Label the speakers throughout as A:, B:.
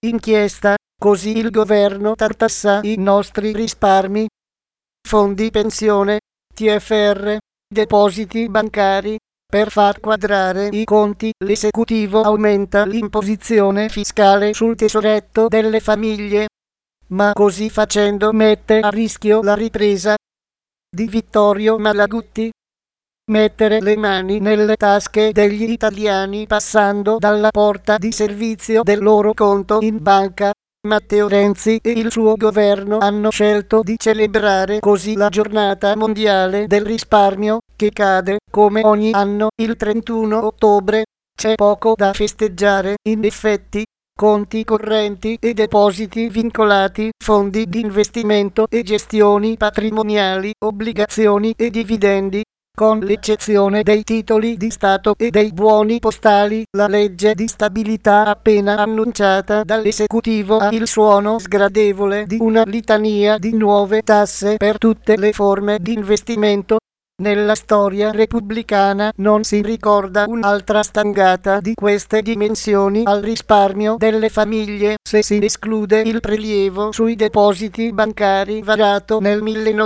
A: inchiesta, così il governo tartassa i nostri risparmi. Fondi pensione, TFR, depositi bancari. Per far quadrare i conti, l'esecutivo aumenta l'imposizione fiscale sul tesoretto delle famiglie, ma così facendo mette a rischio la ripresa. Di Vittorio Malagutti. Mettere le mani nelle tasche degli italiani passando dalla porta di servizio del loro conto in banca. Matteo Renzi e il suo governo hanno scelto di celebrare così la giornata mondiale del risparmio, che cade, come ogni anno, il 31 ottobre. C'è poco da festeggiare, in effetti. Conti correnti e depositi vincolati, fondi di investimento e gestioni patrimoniali, obbligazioni e dividendi. Con l'eccezione dei titoli di Stato e dei buoni postali, la legge di stabilità appena annunciata dall'esecutivo ha il suono sgradevole di una litania di nuove tasse per tutte le forme di investimento. Nella storia repubblicana non si ricorda un'altra stangata di queste dimensioni al risparmio delle famiglie, se si esclude il prelievo sui depositi bancari varato nel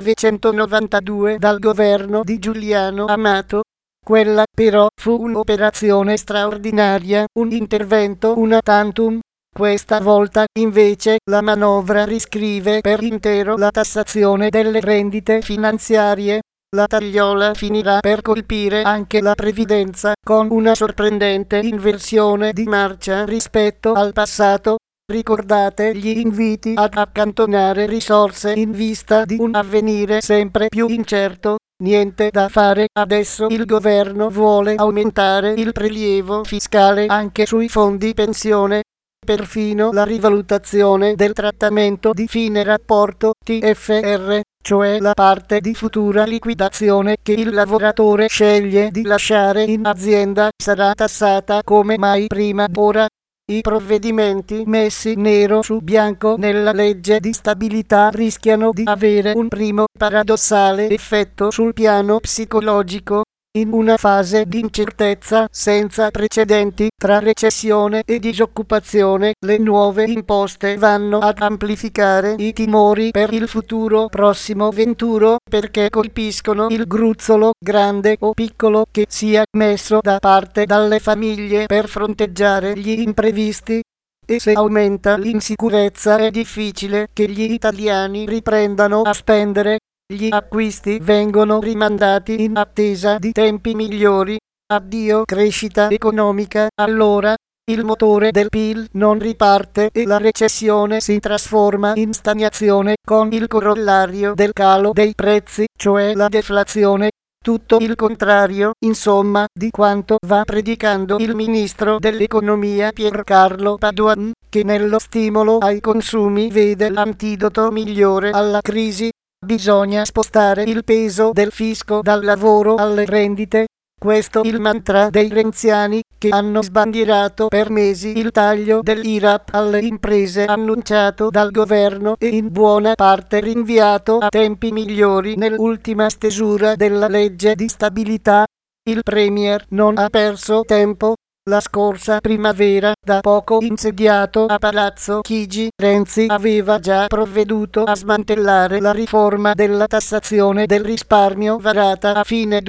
A: 1992 dal governo di Giuliano Amato. Quella però fu un'operazione straordinaria, un intervento una tantum. Questa volta, invece, la manovra riscrive per intero la tassazione delle rendite finanziarie. La tagliola finirà per colpire anche la previdenza, con una sorprendente inversione di marcia rispetto al passato. Ricordate gli inviti ad accantonare risorse in vista di un avvenire sempre più incerto? Niente da fare, adesso il governo vuole aumentare il prelievo fiscale anche sui fondi pensione. Perfino la rivalutazione del trattamento di fine rapporto TFR, cioè la parte di futura liquidazione che il lavoratore sceglie di lasciare in azienda, sarà tassata come mai prima. Ora, i provvedimenti messi nero su bianco nella legge di stabilità rischiano di avere un primo paradossale effetto sul piano psicologico. In una fase di incertezza senza precedenti tra recessione e disoccupazione, le nuove imposte vanno ad amplificare i timori per il futuro prossimo venturo, perché colpiscono il gruzzolo, grande o piccolo che sia, messo da parte dalle famiglie per fronteggiare gli imprevisti. E se aumenta l'insicurezza è difficile che gli italiani riprendano a spendere. Gli acquisti vengono rimandati in attesa di tempi migliori. Addio crescita economica, allora. Il motore del PIL non riparte e la recessione si trasforma in stagnazione, con il corollario del calo dei prezzi, cioè la deflazione. Tutto il contrario, insomma, di quanto va predicando il ministro dell'economia Piercarlo Padoan, che nello stimolo ai consumi vede l'antidoto migliore alla crisi. Bisogna spostare il peso del fisco dal lavoro alle rendite. Questo il mantra dei renziani, che hanno sbandierato per mesi il taglio dell'IRAP alle imprese annunciato dal governo e in buona parte rinviato a tempi migliori nell'ultima stesura della legge di stabilità. Il Premier non ha perso tempo. La scorsa primavera, da poco insediato a Palazzo Chigi, Renzi aveva già provveduto a smantellare la riforma della tassazione del risparmio varata a fine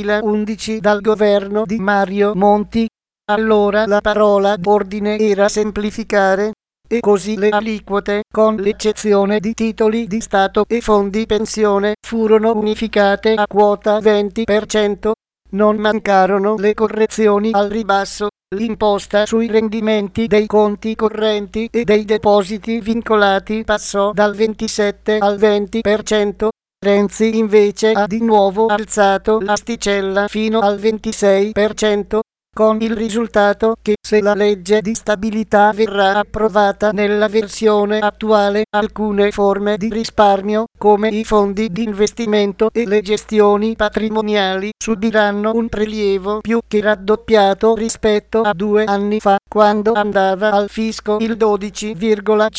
A: 2011 dal governo di Mario Monti. Allora la parola d'ordine era semplificare, e così le aliquote, con l'eccezione di titoli di Stato e fondi pensione, furono unificate a quota 20%. Non mancarono le correzioni al ribasso. L'imposta sui rendimenti dei conti correnti e dei depositi vincolati passò dal 27 al 20%. Renzi invece ha di nuovo alzato l'asticella fino al 26%, con il risultato che, se la legge di stabilità verrà approvata nella versione attuale, alcune forme di risparmio, come i fondi di investimento e le gestioni patrimoniali, subiranno un prelievo più che raddoppiato rispetto a 2 anni fa, quando andava al fisco il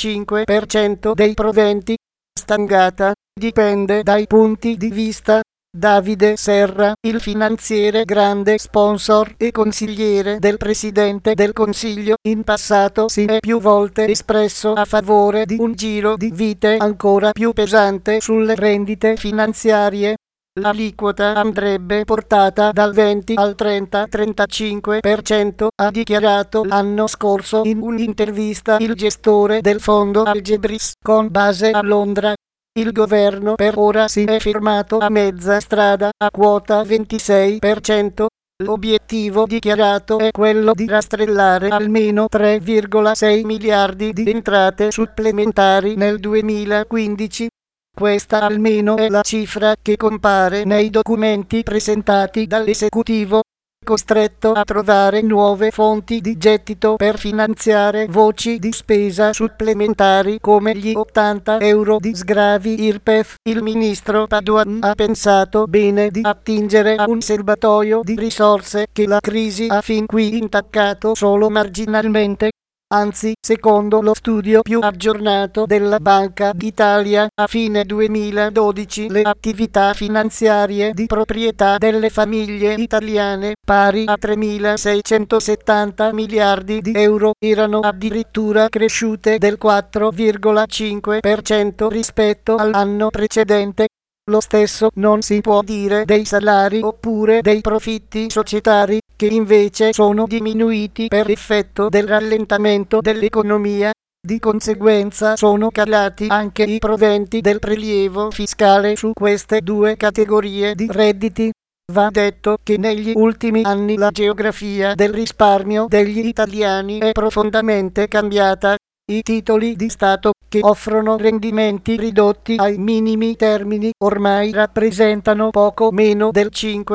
A: 12,5% dei proventi. Stangata dipende dai punti di vista. Davide Serra, il finanziere grande sponsor e consigliere del Presidente del Consiglio, in passato si è più volte espresso a favore di un giro di vite ancora più pesante sulle rendite finanziarie. L'aliquota andrebbe portata dal 20 al 30-35%, ha dichiarato l'anno scorso in un'intervista il gestore del fondo Algebris con base a Londra. Il governo per ora si è fermato a mezza strada, a quota 26%. L'obiettivo dichiarato è quello di rastrellare almeno 3,6 miliardi di entrate supplementari nel 2015. Questa almeno è la cifra che compare nei documenti presentati dall'esecutivo, costretto a trovare nuove fonti di gettito per finanziare voci di spesa supplementari come gli 80 euro di sgravi IRPEF. Il ministro Padoan ha pensato bene di attingere a un serbatoio di risorse che la crisi ha fin qui intaccato solo marginalmente. Anzi, secondo lo studio più aggiornato della Banca d'Italia, a fine 2012 le attività finanziarie di proprietà delle famiglie italiane, pari a 3.670 miliardi di euro, erano addirittura cresciute del 4,5% rispetto all'anno precedente. Lo stesso non si può dire dei salari oppure dei profitti societari, che invece sono diminuiti per effetto del rallentamento dell'economia. Di conseguenza sono calati anche i proventi del prelievo fiscale su queste due categorie di redditi. Va detto che negli ultimi anni la geografia del risparmio degli italiani è profondamente cambiata. I titoli di Stato, che offrono rendimenti ridotti ai minimi termini, ormai rappresentano poco meno del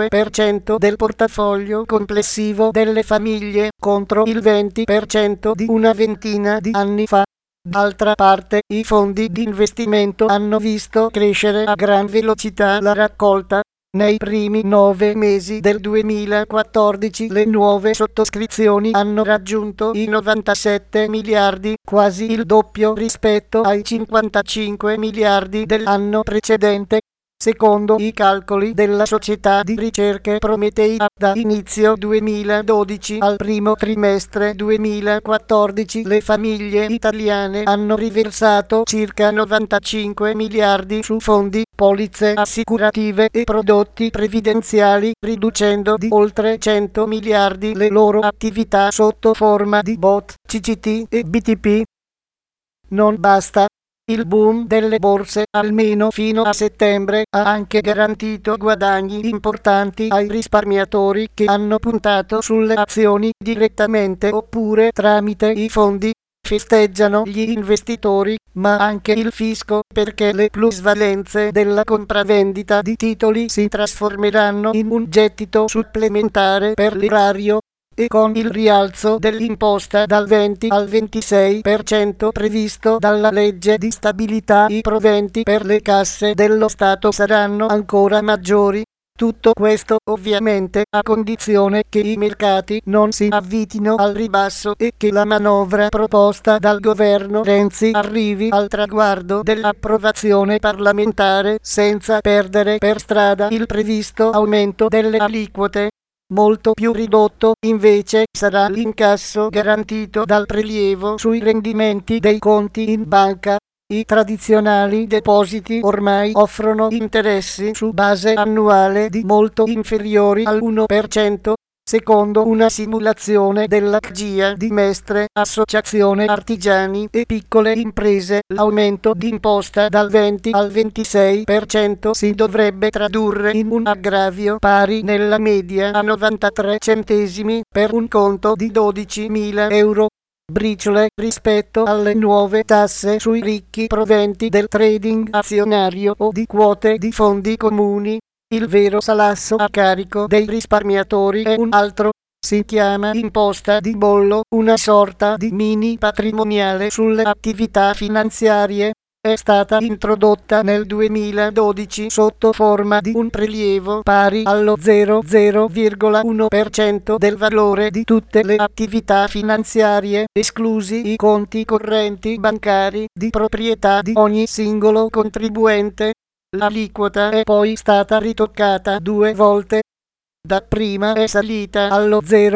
A: 5% del portafoglio complessivo delle famiglie, contro il 20% di una ventina di anni fa. D'altra parte, i fondi di investimento hanno visto crescere a gran velocità la raccolta. Nei primi 9 mesi del 2014 le nuove sottoscrizioni hanno raggiunto i 97 miliardi, quasi il doppio rispetto ai 55 miliardi dell'anno precedente. Secondo i calcoli della società di ricerche Prometeia, da inizio 2012 al primo trimestre 2014 le famiglie italiane hanno riversato circa 95 miliardi su fondi, polizze assicurative e prodotti previdenziali, riducendo di oltre 100 miliardi le loro attività sotto forma di BOT, CCT e BTP. Non basta. Il boom delle borse, almeno fino a settembre, ha anche garantito guadagni importanti ai risparmiatori che hanno puntato sulle azioni direttamente oppure tramite i fondi. Festeggiano gli investitori, ma anche il fisco, perché le plusvalenze della compravendita di titoli si trasformeranno in un gettito supplementare per l'erario. E con il rialzo dell'imposta dal 20 al 26% previsto dalla legge di stabilità, i proventi per le casse dello Stato saranno ancora maggiori. Tutto questo ovviamente a condizione che i mercati non si avvitino al ribasso e che la manovra proposta dal governo Renzi arrivi al traguardo dell'approvazione parlamentare senza perdere per strada il previsto aumento delle aliquote. Molto più ridotto, invece, sarà l'incasso garantito dal prelievo sui rendimenti dei conti in banca. I tradizionali depositi ormai offrono interessi su base annuale di molto inferiori al 1%. Secondo una simulazione della CGIA di Mestre, Associazione Artigiani e Piccole Imprese, l'aumento di imposta dal 20 al 26% si dovrebbe tradurre in un aggravio pari nella media a 93 centesimi per un conto di 12.000 euro. Briciole rispetto alle nuove tasse sui ricchi proventi del trading azionario o di quote di fondi comuni. Il vero salasso a carico dei risparmiatori è un altro. Si chiama imposta di bollo, una sorta di mini patrimoniale sulle attività finanziarie. È stata introdotta nel 2012 sotto forma di un prelievo pari allo 0,1% del valore di tutte le attività finanziarie, esclusi i conti correnti bancari di proprietà di ogni singolo contribuente. L'aliquota è poi stata ritoccata 2 volte. Dapprima è salita allo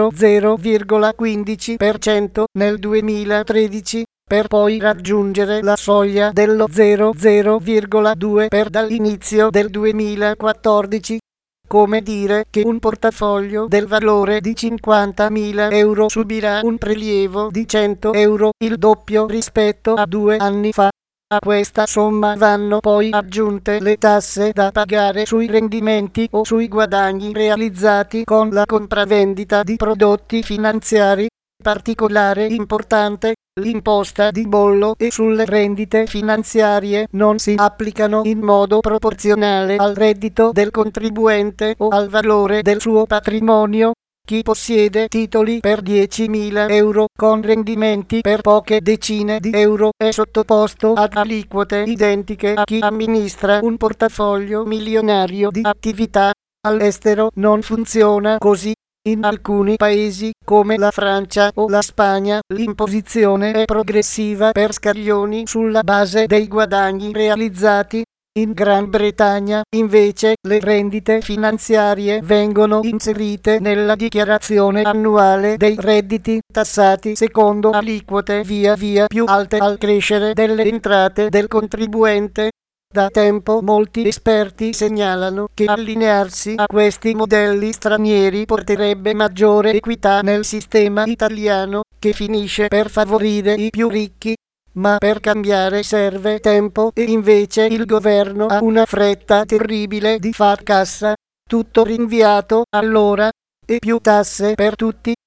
A: 00,15% nel 2013, per poi raggiungere la soglia dello 00,2% dall'inizio del 2014. Come dire che un portafoglio del valore di 50.000 euro subirà un prelievo di 100 euro, il doppio rispetto a 2 anni fa. A questa somma vanno poi aggiunte le tasse da pagare sui rendimenti o sui guadagni realizzati con la compravendita di prodotti finanziari. Particolare importante, l'imposta di bollo e sulle rendite finanziarie non si applicano in modo proporzionale al reddito del contribuente o al valore del suo patrimonio. Chi possiede titoli per 10.000 euro con rendimenti per poche decine di euro è sottoposto ad aliquote identiche a chi amministra un portafoglio milionario di attività. All'estero non funziona così. In alcuni paesi, come la Francia o la Spagna, l'imposizione è progressiva per scaglioni sulla base dei guadagni realizzati. In Gran Bretagna, invece, le rendite finanziarie vengono inserite nella dichiarazione annuale dei redditi tassati secondo aliquote via via più alte al crescere delle entrate del contribuente. Da tempo molti esperti segnalano che allinearsi a questi modelli stranieri porterebbe maggiore equità nel sistema italiano, che finisce per favorire i più ricchi. Ma per cambiare serve tempo e invece il governo ha una fretta terribile di far cassa. Tutto rinviato allora, e più tasse per tutti.